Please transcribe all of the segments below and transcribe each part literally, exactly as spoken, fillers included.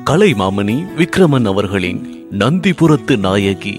கலைமாமணி விக்ரமன் அவர்களின் நந்திபுரத்து நாயகி.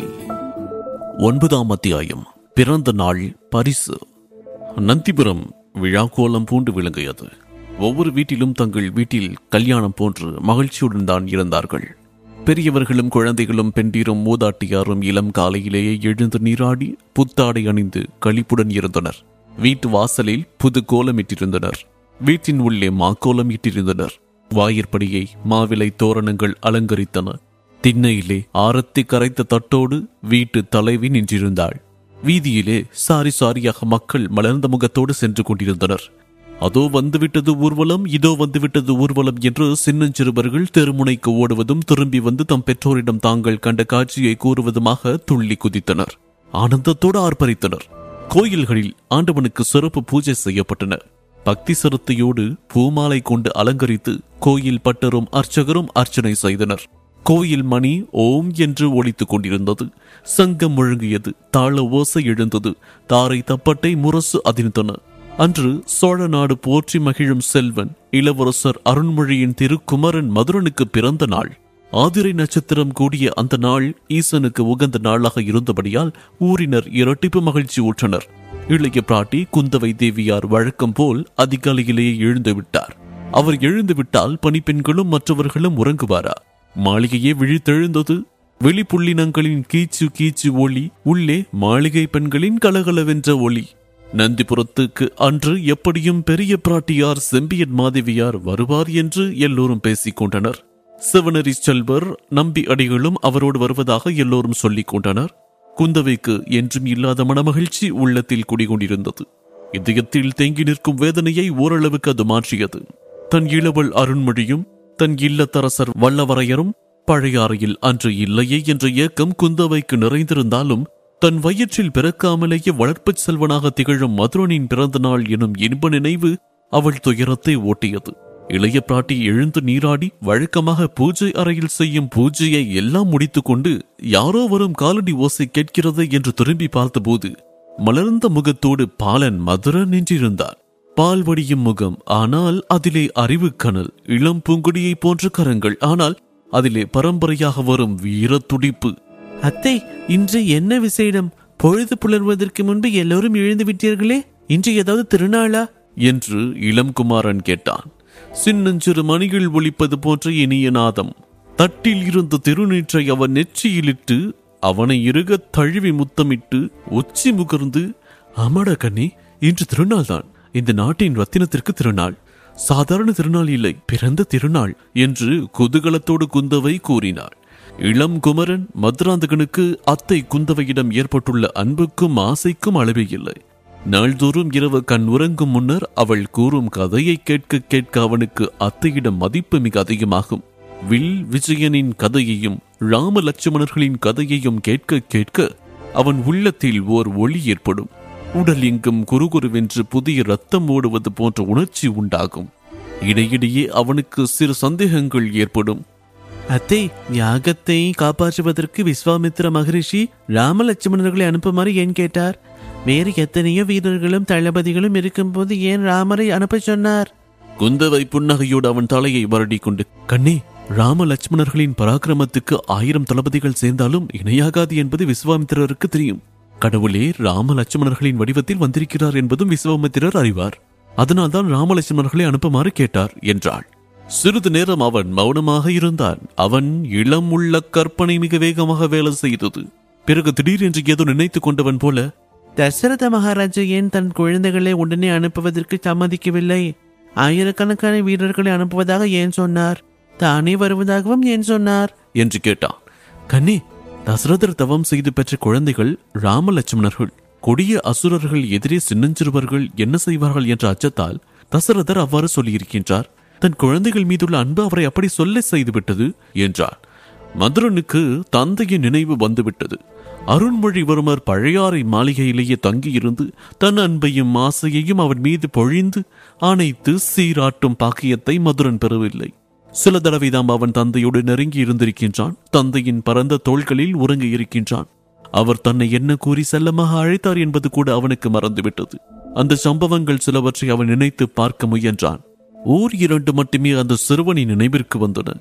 ஒன்பதாம் அத்தியாயம். பிறந்த நாள் பரிசு. நந்திபுரம் விழா கோலம் பூண்டு விளங்கியது. ஒவ்வொரு வீட்டிலும் தங்கள் வீட்டில் கல்யாணம் போன்று மகிழ்ச்சியுடன் தான் இருந்தார்கள். பெரியவர்களும் குழந்தைகளும் பெண்டீரும் மூதாட்டியாரும் இளம் காலையிலேயே எழுந்து நீராடி புத்தாடை அணிந்து களிப்புடன் இருந்தனர். வீட்டு வாசலில் புது கோலமிட்டிருந்தனர். வீட்டின் உள்ளே மாக்கோலம் இட்டிருந்தனர். வாயிற்படியை மாவிலை தோரணங்கள் அலங்கரித்தன. திண்ணையிலே ஆரத்தி கரைத்த தட்டோடு வீட்டு தலைவி நின்றிருந்தாள். வீதியிலே சாரி சாரியாக மக்கள் மலர்ந்த முகத்தோடு சென்று கொண்டிருந்தனர். அதோ வந்துவிட்டது ஊர்வலம், இதோ வந்துவிட்டது ஊர்வலம் என்று சின்னஞ்சிறுவர்கள் தெருமுனைக்கு ஓடுவதும் திரும்பி வந்து தம் பெற்றோரிடம் தாங்கள் கண்ட காட்சியை கூறுவதுமாக துள்ளி குதித்தனர். ஆனந்தத்தோடு ஆர்ப்பரித்தனர். கோயில்களில் ஆண்டவனுக்கு சிறப்பு பூஜை செய்யப்பட்டன. பக்தி சிரத்தையோடு பூமாலை கொண்டு அலங்கரித்து கோயில் பட்டரும் அர்ச்சகரும் அர்ச்சனை செய்தனர். கோயில் மணி ஓம் என்று ஒலித்துக் கொண்டிருந்தது. சங்கம் முழங்கியது. தாள ஓசை எழுந்தது. தாரை தப்பட்டை முரசு அதிர்ந்தன. அன்று சோழ நாடு போற்றி மகிழும் செல்வன் இளவரசர் அருண்மொழியின் திருக்குமரன் மதுரனுக்கு பிறந்த நாள். ஆதிரை நட்சத்திரம் கூடிய அந்த நாள் ஈசனுக்கு உகந்த நாளாக இருந்தபடியால் ஊரினர் இரட்டிப்பு மகிழ்ச்சி ஊற்றனர். இளைய பிராட்டி குந்தவை தேவியார் வழக்கம் போல் அதிகாலையிலேயே எழுந்து விட்டார். அவர் எழுந்து விட்டால் பணிப்பெண்களும் மற்றவர்களும் உறங்குவாரா? மாளிகையே விழித்தெழுந்தது. வெளிப்புள்ளினங்களின் கீச்சு கீச்சு ஒளி, உள்ளே மாளிகை பெண்களின் கலகலவென்ற ஒளி. நந்திபுரத்துக்கு அன்று எப்படியும் பெரிய பிராட்டியார் செம்பியன் மாதேவியார் வருவார் என்று எல்லோரும் பேசிக் கொண்டனர். சிவனரி செல்வர் நம்பி அடிகளும் அவரோடு வருவதாக எல்லோரும் சொல்லிக் கொண்டனர். குந்தவைக்கு என்றும் இல்லாத மனமகிழ்ச்சி உள்ளத்தில் குடிகொண்டிருந்தது. இதயத்தில் தேங்கி நிற்கும் வேதனையை ஓரளவுக்கு அது மாற்றியது. தன் இளவல் அருண்மொழியும் தன் இல்லத்தரசர் வல்லவரையரும் பழையாறையில் அன்று இல்லையே என்ற ஏக்கம் குந்தவைக்கு நிறைந்திருந்தாலும் தன் வயிற்றில் பிறக்காமலேயே வளர்ப்பு செல்வனாக திகழும் மதுரனின் பிறந்த நாள் எனும் இன்ப நினைவு அவள் துயரத்தை ஓட்டியது. இளைய பிராட்டி எழுந்து நீராடி வழக்கமாக பூஜை அறையில் செய்யும் பூஜையை எல்லாம் முடித்துக் கொண்டு யாரோ வரும் காலடி ஓசை கேட்கிறது என்று திரும்பி பார்த்தபோது மலர்ந்த முகத்தோடு பாலன் மதுரன் நின்றிருந்தார். பால் வடியும் முகம், ஆனால் அதிலே அறிவு கனல். இளம் பூங்குடியை போன்ற கரங்கள், ஆனால் அதிலே பரம்பரையாக வரும் வீர துடிப்பு. அத்தை, இன்று என்ன விசேடம்? பொழுது புலர்வதற்கு முன்பு எல்லோரும் எழுந்து விட்டீர்களே, இன்று ஏதாவது திருநாளா என்று இளம் குமாரன் கேட்டான். சின்னஞ்சிறு மணிகள் ஒலிப்பது போன்ற இனிய நாதம். தட்டில் இருந்த திருநீற்றை அவன் நெற்றியிலிட்டு அவனை இறுக தழுவி முத்தமிட்டு உச்சி முகர்ந்து, அமட கண்ணே, இன்று திருநாள் தான். இந்த நாட்டின் ரத்தினத்திற்கு திருநாள். சாதாரண திருநாள் இல்லை, பிறந்த திருநாள் என்று குதூகலத்தோடு குந்தவை கூறினாள். இளம் குமரன் மதுராந்தகனுக்கு அத்தை குந்தவையிடம் ஏற்பட்டுள்ள அன்புக்கும் ஆசைக்கும் அளவே இல்லை. நாள்தோறும் இரவு கண் உறங்கும் முன்னர் அவள் கூறும் கதையை கேட்க கேட்க அவனுக்கு அத்தையிடம் மதிப்பு மிக அதிகமாகும். வில் விஜயனின் கதையையும் ராம லட்சுமணர்களின் கதையையும் கேட்க கேட்க அவன் உள்ளத்தில் ஓர் ஒளி ஏற்படும். உடல் எங்கும் குறுகுருவென்று புதிய ரத்தம் ஓடுவது போன்ற உணர்ச்சி உண்டாகும். இடையிடையே அவனுக்கு சிறு சந்தேகங்கள் ஏற்படும். அத்தை, யாகத்தை காப்பாற்றுவதற்கு விஸ்வாமித்திர மகரிஷி ராம லட்சுமணர்களை அனுப்புமாறு ஏன் கேட்டார்? வேறு எத்தனையோ வீரர்களும் தளபதிகளும் இருக்கும் போது ஏன் ராமரை அனுப்ப சொன்னார்? குந்தவை புன்னகையோடு அவன் தலையை வருடி கொண்டு, கண்ணே, ராம லட்சுமணர்களின் பராக்கிரமத்துக்கு ஆயிரம் தளபதிகள் சேர்ந்தாலும் இணையாகாது என்பது விஸ்வாமித்திரருக்கு தெரியும். கடவுளே ராம லட்சுமணர்களின் வடிவத்தில் வந்திருக்கிறார் என்பதும் விஸ்வாமித்திரர் அறிவார். அதனால்தான் ராம லட்சுமணர்களை அனுப்புமாறு கேட்டார் என்றாள். சிறிது நேரம் அவன் மௌனமாக இருந்தான். அவன் இளம் உள்ள கற்பனை மிக வேகமாக வேலை செய்தது. பிறகு திடீரென்று ஏதோ நினைத்து கொண்டவன் போல, தசரத மகாராஜா ஏன் தன் குழந்தைகளை உடனே அனுப்புவதற்கு சம்மதிக்கவில்லை? ஆயிரக்கணக்கான வீரர்களை அனுப்புவதாக ஏன் சொன்னார்? தானே வருவதாகவும் ஏன் சொன்னார் என்று கேட்டான். கண்ணே, தசரதர் தவம் செய்து பெற்ற குழந்தைகள் ராம லட்சுமணர்கள். கொடிய அசுரர்கள் எதிரே சின்னஞ்சிறுவர்கள் என்ன செய்வார்கள் என்ற அச்சத்தால் தசரதர் அவ்வாறு சொல்லியிருக்கின்றார். தன் குழந்தைகள் மீதுள்ள அன்பு அவரை அப்படி சொல்ல செய்துவிட்டது என்றார். மதுரனுக்கு தந்தையின் நினைவு வந்துவிட்டது. அருண்மொழிவர்மர் பழையாறை மாளிகையிலேயே தங்கியிருந்து தன் அன்பையும் ஆசையையும் அவன் மீது பொழிந்து அனைத்து சீராட்டும் பாக்கியத்தை மதுரன் பெறவில்லை. சில தடவைதாம் அவன் தந்தையோடு நெருங்கி இருந்திருக்கின்றான். தந்தையின் பரந்த தோள்களில் உறங்கி இருக்கின்றான். அவர் தன்னை என்ன கூறி செல்லமாக அழைத்தார் என்பது கூட அவனுக்கு மறந்துவிட்டது. அந்த சம்பவங்கள் சிலவற்றை அவன் நினைத்து பார்க்க முயன்றான். ஓர் இரண்டு மட்டுமே அந்த சிறுவனின் நினைவிற்கு வந்தன.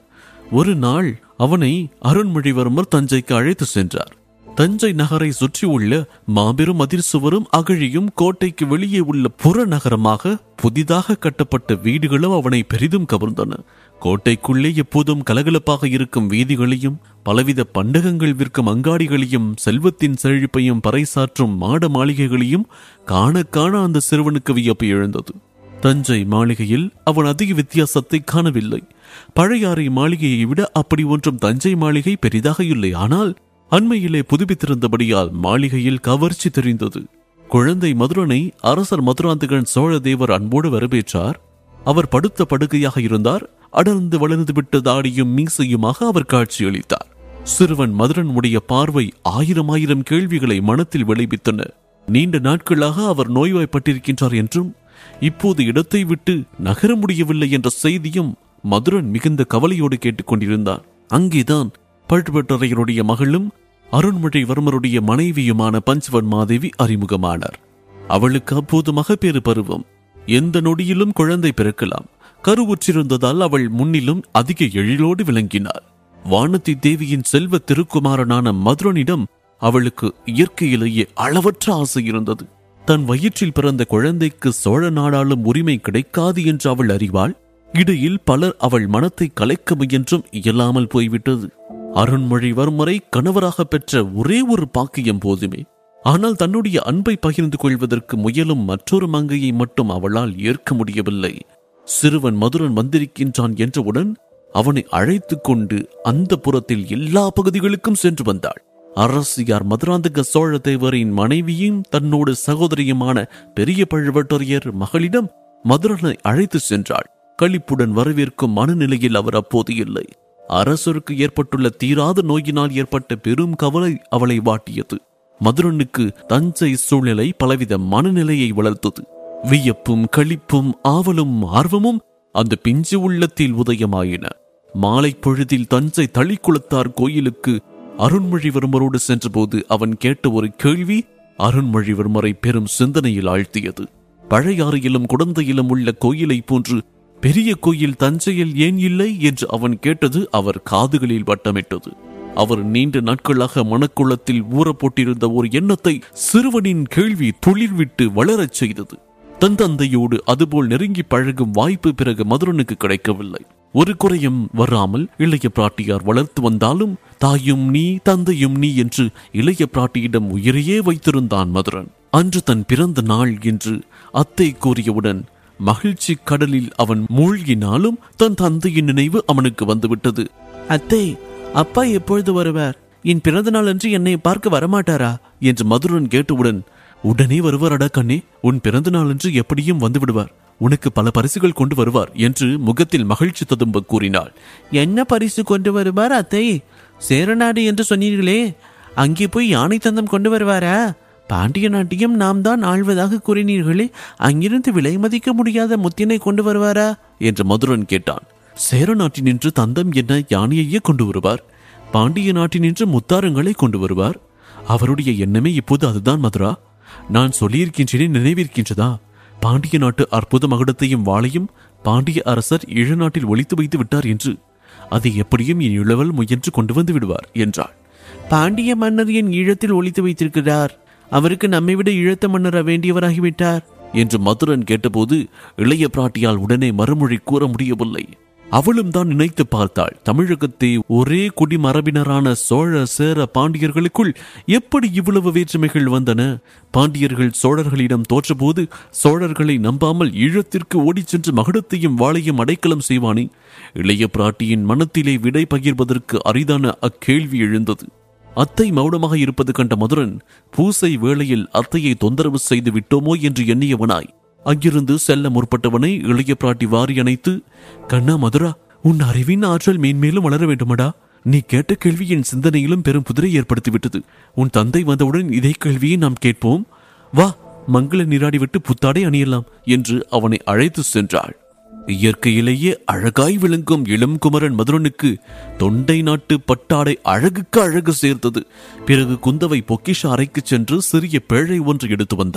ஒரு நாள் அவனை அருண்மொழிவர்மர் தஞ்சைக்கு அழைத்து சென்றார். தஞ்சை நகரை சுற்றியுள்ள மாபெரும் மதில் சுவரும் அகழியும் கோட்டைக்கு வெளியே உள்ள புறநகரமாக புதிதாக கட்டப்பட்ட வீடுகளும் அவனை பெரிதும் கவர்ந்தன. கோட்டைக்குள்ளே எப்போதும் கலகலப்பாக இருக்கும் வீதிகளையும் பலவித பண்டகங்கள் விற்கும் அங்காடிகளையும் செல்வத்தின் செழிப்பையும் பறைசாற்றும் மாட மாளிகைகளையும் காண காண அந்த சிறுவனுக்கு வியப்பு எழுந்தது. தஞ்சை மாளிகையில் அவன் அதிக வித்தியாசத்தை காணவில்லை. பழையாறை மாளிகையை விட அப்படி ஒன்றும் தஞ்சை மாளிகை பெரிதாக இல்லை. ஆனால் அண்மையிலே புதுப்பித்திருந்தபடியால் மாளிகையில் கவர்ச்சி தெரிந்தது. குழந்தை மதுரனை அரசர் மதுராந்தகன் சோழதேவர் அன்போடு வரவேற்றார். அவர் படுத்த படுக்கையாக இருந்தார். அடர்ந்து வளர்ந்து விட்ட தாடியும் மீசையுமாக அவர் காட்சியளித்தார். சிறுவன் மதுரன் உடைய பார்வை ஆயிரம் ஆயிரம் கேள்விகளை மனத்தில் விளைவித்தன. நீண்ட நாட்களாக அவர் நோய்வாய்ப்பட்டிருக்கின்றார் என்றும் இப்போது இடத்தை விட்டு நகர முடியவில்லை என்ற செய்தியும் மதுரன் மிகுந்த கவலையோடு கேட்டுக்கொண்டிருந்தான். அங்கேதான் பழுவேட்டரையருடைய மகளும் அருண்மொழிவர்மருடைய மனைவியுமான பஞ்சவன் மாதேவி அறிமுகமானார். அவளுக்கு அப்போது மகப்பேறு பருவம். எந்த நொடியிலும் குழந்தை பிறக்கலாம். கருவுற்றிருந்ததால் அவள் முன்னிலும் அதிக எழிலோடு விளங்கினாள். வானதி தேவியின் செல்வ திருக்குமாரனான மதுரனிடம் அவளுக்கு இயற்கையிலேயே அளவற்ற ஆசை இருந்தது. தன் வயிற்றில் பிறந்த குழந்தைக்கு சோழ நாடாளும் உரிமை கிடைக்காது என்று அவள் அறிவாள். இடையில் பலர் அவள் மனத்தை கலைக்க முயன்றும் இயலாமல் போய்விட்டது. அருண்மொழிவர்மரை கணவராக பெற்ற ஒரே ஒரு பாக்கியம் போதுமே. ஆனால் தன்னுடைய அன்பை பகிர்ந்து கொள்வதற்கு முயலும் மற்றொரு மங்கையை மட்டும் அவளால் ஏற்க முடியவில்லை. சிறுவன் மதுரன் வந்திருக்கின்றான் என்றவுடன் அவனை அழைத்து கொண்டு அந்த புறத்தில் எல்லா பகுதிகளுக்கும் சென்று வந்தாள். அரசியார் மதுராந்தக சோழ தேவரின் மனைவியும் தன்னோடு சகோதரியுமான பெரிய பழுவேட்டரையர் மகளிடம் மதுரனை அழைத்து சென்றாள். களிப்புடன் வரவேற்கும் மனநிலையில் அவர் அப்போது இல்லை. அரசருக்கு ஏற்பட்டுள்ள தீராத நோயினால் ஏற்பட்ட பெரும் கவலை அவளை வாட்டியது. மதுரனுக்கு தஞ்சை சூழ்நிலை பலவித மனநிலையை வளர்த்தது. வியப்பும் களிப்பும் ஆவலும் ஆர்வமும் அந்த பிஞ்சு உள்ளத்தில் உதயமாயின. மாலை பொழுதில் தஞ்சை தளிக்குளத்தார் கோயிலுக்கு அருண்மொழிவர்மரோடு சென்றபோது அவன் கேட்ட ஒரு கேள்வி அருண்மொழிவர்மரை பெரும் சிந்தனையில் ஆழ்த்தியது. பழையாறையிலும் குடந்தையிலும் உள்ள கோயிலை போன்று பெரிய கோயில் தஞ்சையில் ஏன் இல்லை என்று அவன் கேட்டது அவர் காதுகளில் வட்டமிட்டது. அவர் நீண்ட நாட்களாக மனக்குளத்தில் ஊற போட்டிருந்த ஒரு எண்ணத்தை சிறுவனின் கேள்வி துளிர்விட்டு வளரச் செய்தது. தன் தந்தையோடு அதுபோல் நெருங்கி பழகும் வாய்ப்பு பிறகு மதுரனுக்கு கிடைக்கவில்லை. ஒரு குறையும் வராமல் இளைய பிராட்டியார் வளர்த்து வந்தாலும் தாயும் நீ தந்தையும் நீ என்று இளைய பிராட்டியிடம் உயிரையே வைத்திருந்தான் மதுரன். அன்று தன் பிறந்த நாள் என்று அத்தை கூறியவுடன் மகிழ்ச்சி கடலில் அவன் மூழ்கினாலும் தன் தந்தையின் நினைவு அவனுக்கு வந்துவிட்டது. அத்தை, அப்பா எப்பொழுது வருவார்? என் பிறந்த நாள் அன்று என்னை பார்க்க வரமாட்டாரா என்று மதுரன் கேட்டவுடன், உடனே வருவாரடா கண்ணே, உன் பிறந்த நாள் அன்று எப்படியும் வந்து விடுவார். உனக்கு பல பரிசுகள் கொண்டு வருவார் என்று முகத்தில் மகிழ்ச்சி ததும்ப கூறினாள். என்ன பரிசு கொண்டு வருவார் அத்தை? சேரநாடு என்று சொன்னீர்களே, அங்கே போய் யானை தந்தம் கொண்டு வருவாரா? பாண்டிய நாட்டையும் நாம் தான் ஆழ்வதாக கூறினீர்களே, அங்கிருந்து விலை மதிக்க முடியாத முத்தினை கொண்டு வருவாரா என்று மதுரன் கேட்டான். சேர நாட்டினின்று தந்தம் என்ன யானையையே கொண்டு வருவார். பாண்டிய நாட்டினின்று முத்தாரங்களை கொண்டு வருவார். அவருடைய எண்ணமே இப்போது அதுதான் மதுரா. நான் சொல்லியிருக்கின்றேனே, நினைவிருக்கின்றதா? பாண்டிய நாட்டு அற்புத மகுடத்தையும் வாளையும் பாண்டிய அரசர் ஈழ நாட்டில் ஒளித்து வைத்து விட்டார் என்று. அதை எப்படியும் என் இளவல் முயன்று கொண்டு வந்து விடுவார் என்றாள். பாண்டிய மன்னர் என் ஈழத்தில் ஒளித்து வைத்திருக்கிறார். அவருக்கு நம்மை விட ஈழத்த மன்னர் வேண்டியவராகிவிட்டார் என்று மதுரன் கேட்டபோது இளைய பிராட்டியால் உடனே மறுமொழி கூற முடியவில்லை. அவளும் தான் நினைத்து பார்த்தாள். தமிழகத்தை ஒரே குடிமரபினரான சோழ சேர பாண்டியர்களுக்குள் எப்படி இவ்வளவு வேற்றுமைகள் வந்தன? பாண்டியர்கள் சோழர்களிடம் தோற்றபோது சோழர்களை நம்பாமல் ஈழத்திற்கு ஓடிச் சென்று மகுடத்தையும் வாளையும் அடைக்கலம் செய்வானே. இளைய பிராட்டியின் மனத்திலே விடை பகிர்வதற்கு அரிதான அக்கேள்வி எழுந்தது. அத்தை மௌனமாக இருப்பது கண்ட மதுரன் பூசை வேளையில் அத்தையை தொந்தரவு செய்து விட்டோமோ என்று எண்ணியவனாய் அங்கிருந்து செல்ல முற்பட்டவனை இளைய பிராட்டி வாரி அணைத்து, கண்ணா மதுரா, உன் அறிவின் ஆற்றல் மேன்மேலும் வளர வேண்டுமடா. நீ கேட்ட கேள்வியின் சிந்தனையிலும் பெரும் புதிரை ஏற்படுத்திவிட்டது. உன் தந்தை வந்தவுடன் இதே கேள்வியை நாம் கேட்போம். வா, மங்கள நீராடிவிட்டு புத்தாடை அணியலாம் என்று அவனை அழைத்து சென்றாள். இயற்கையிலேயே அழகாய் விளங்கும் இளம் குமரன் மதுரனுக்கு தொண்டை நாட்டு பட்டாடை அழகுக்கு அழகு சேர்த்தது. பிறகு குந்தவை பொக்கிஷ அறைக்கு சென்று சிறிய பேழை ஒன்று எடுத்து வந்தாள்.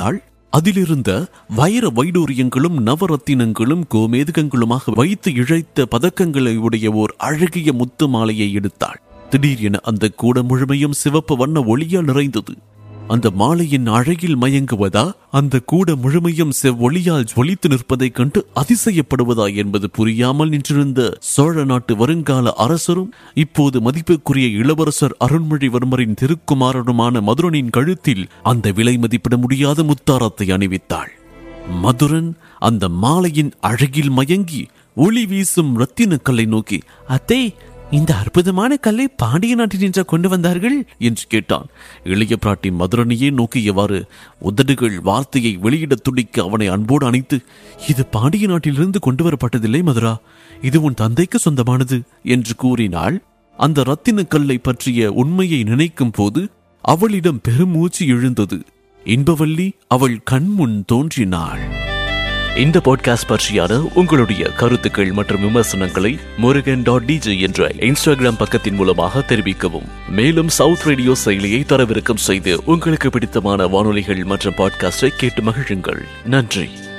அதிலிருந்த வைர வைடூரியங்களும் நவரத்தினங்களும் கோமேதகங்களுமாக வைத்து இழைத்த பதக்கங்களை உடைய ஓர் அழகிய முத்து மாலையை எடுத்தாள். திடீரென அந்த கூட முழுமையும் சிவப்பு வண்ண ஒளியால் நிறைந்தது. அந்த மாலையின் அழகில் மயங்குவதா, அந்த கூட முழுமையும் செவ்வொளியால் ஜொலித்து நிற்பதைக் கண்டு அதிசயப்படுவதா என்பது புரியாமல் நின்றிருந்த சோழ நாட்டு வருங்கால அரசரும் இப்போது மதிப்புக்குரிய இளவரசர் அருண்மொழிவர்மரின் திருக்குமாரனுமான மதுரனின் கழுத்தில் அந்த விலை மதிப்பிட முடியாத முத்தாரத்தை அணிவித்தாள். மதுரன் அந்த மாலையின் அழகில் மயங்கி ஒளி வீசும் ரத்தின கல்லை நோக்கி, அத்தை, இந்த அற்புதமான கல்லை பாண்டிய நாட்டில் நின்று கொண்டு வந்தார்கள் என்று கேட்டான். இளைய பிராட்டி மதுரனையே நோக்கியவாறு உதடுகள் வார்த்தையை வெளியிட துடிக்க அவனை அன்போடு அணைத்து, இது பாண்டிய நாட்டிலிருந்து கொண்டு வரப்பட்டதில்லை மதுரா, இது உன் தந்தைக்கு சொந்தமானது என்று கூறினாள். அந்த ரத்தின கல்லை பற்றிய உண்மையை நினைக்கும் போது அவளிடம் பெருமூச்சு எழுந்தது. இன்பவல்லி அவள் கண்முன் தோன்றினாள். இந்த பாட்காஸ்ட் பற்றியான உங்களுடைய கருத்துக்கள் மற்றும் விமர்சனங்களை முருகன் டாட் டிஜே என்ற இன்ஸ்டாகிராம் பக்கத்தின் மூலமாக தெரிவிக்கவும். மேலும் சவுத் ரேடியோ செயலியை தரவிறக்கம் செய்து உங்களுக்கு பிடித்தமான வானொலிகள் மற்றும் பாட்காஸ்டை கேட்டு மகிழுங்கள். நன்றி.